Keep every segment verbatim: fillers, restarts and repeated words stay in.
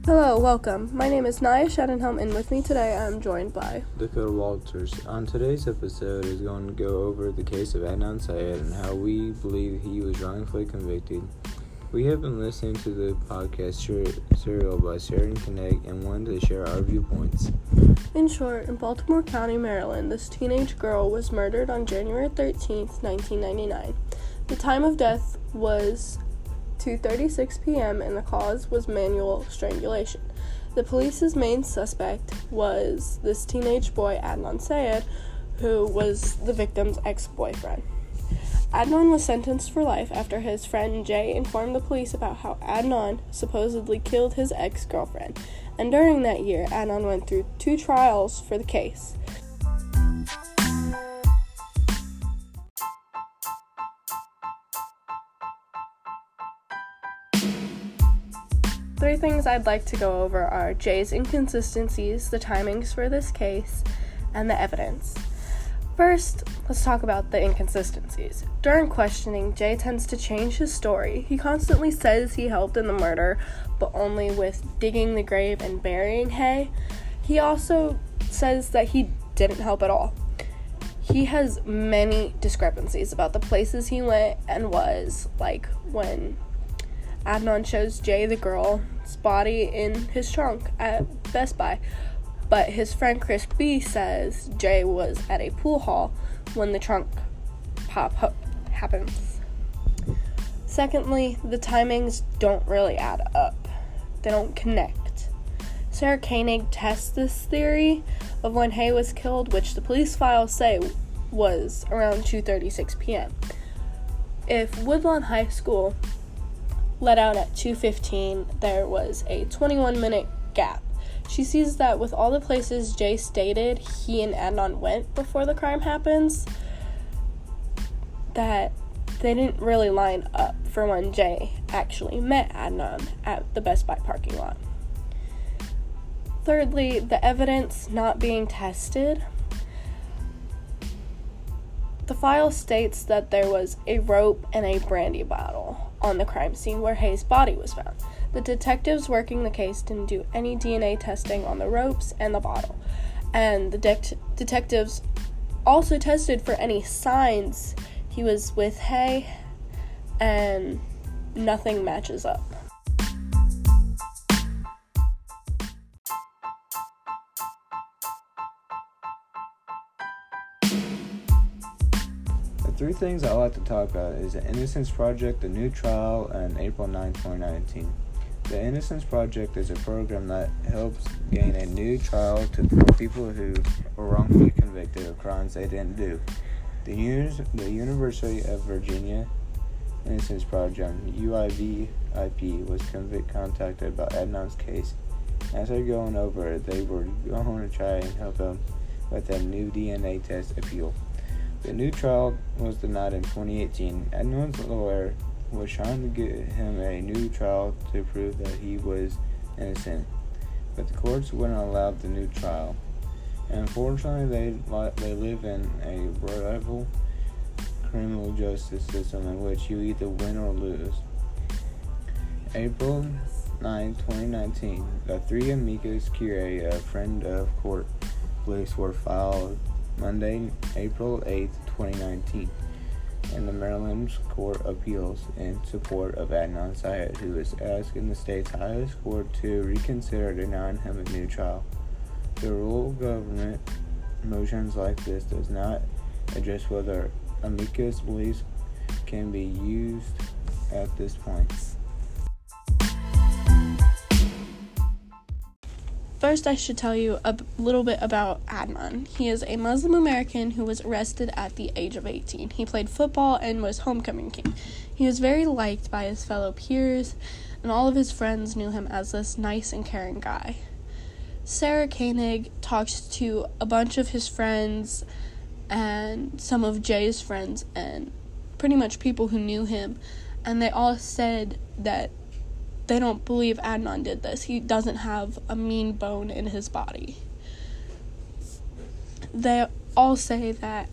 Hello, welcome. My name is Naya Shedenhelm, and with me today I'm joined by Dakota Walters. On today's episode is going to go over the case of Adnan Syed and how we believe he was wrongfully convicted. We have been listening to the podcast Serial by Sarah Koenig and wanted to share our viewpoints. In short, in Baltimore County, Maryland, this teenage girl was murdered on January thirteenth, nineteen ninety-nine. The time of death was two thirty-six p.m. and the cause was manual strangulation. The police's main suspect was this teenage boy, Adnan Syed, who was the victim's ex-boyfriend. Adnan was sentenced for life after his friend Jay informed the police about how Adnan supposedly killed his ex-girlfriend, and during that year, Adnan went through two trials for the case. Three things I'd like to go over are Jay's inconsistencies, the timings for this case, and the evidence. First, let's talk about the inconsistencies. During questioning, Jay tends to change his story. He constantly says he helped in the murder, but only with digging the grave and burying Hay. He also says that he didn't help at all. He has many discrepancies about the places he went and was, like when Adnan shows Jay the girl's body in his trunk at Best Buy, but his friend Chris B says Jay was at a pool hall when the trunk pop ho- happens. Secondly, the timings don't really add up. They don't connect. Sarah Koenig tests this theory of when Hay was killed, which the police files say was around two thirty-six p.m. If Woodlawn High School let out at two fifteen, there was a twenty-one minute gap. She sees that with all the places Jay stated he and Adnan went before the crime happens, that they didn't really line up for when Jay actually met Adnan at the Best Buy parking lot. Thirdly, the evidence not being tested. The file states that there was a rope and a brandy bottle on the crime scene where Hay's body was found. The detectives working the case didn't do any D N A testing on the ropes and the bottle, and the de- detectives also tested for any signs he was with Hay, and nothing matches up. Three things I like to talk about is the Innocence Project, the new trial, and April ninth, twenty nineteen. The Innocence Project is a program that helps gain a new trial to, for people who were wrongfully convicted of crimes they didn't do. The, Uni- the University of Virginia Innocence Project, U I V I P, was convict- contacted about Adnan's case. As they're going over it, they were going to try and help him with a new D N A test appeal. The new trial was denied in twenty eighteen. Adnan's lawyer was trying to get him a new trial to prove that he was innocent, but the courts wouldn't allow the new trial. Unfortunately, they they live in a rival criminal justice system in which you either win or lose. April ninth, twenty nineteen, the three amicus curiae, a friend of court police, were filed Monday, April eighth, twenty nineteen, in the Maryland Court of Appeals in support of Adnan Syed, who is asking the state's highest court to reconsider denying him a new trial. The rule of government motions like this does not address whether amicus beliefs can be used at this point. First, I should tell you a b- little bit about Adnan. He is a Muslim American who was arrested at the age of eighteen. He played football and was homecoming king. He was very liked by his fellow peers, and all of his friends knew him as this nice and caring guy. Sarah Koenig talks to a bunch of his friends and some of Jay's friends and pretty much people who knew him, and they all said that they don't believe Adnan did this. He doesn't have a mean bone in his body. They all say that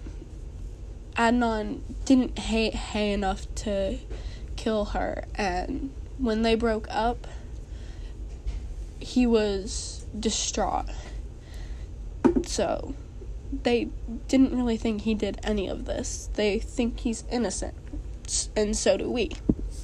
Adnan didn't hate Hay enough to kill her, and when they broke up, he was distraught. So, they didn't really think he did any of this. They think he's innocent, and so do we.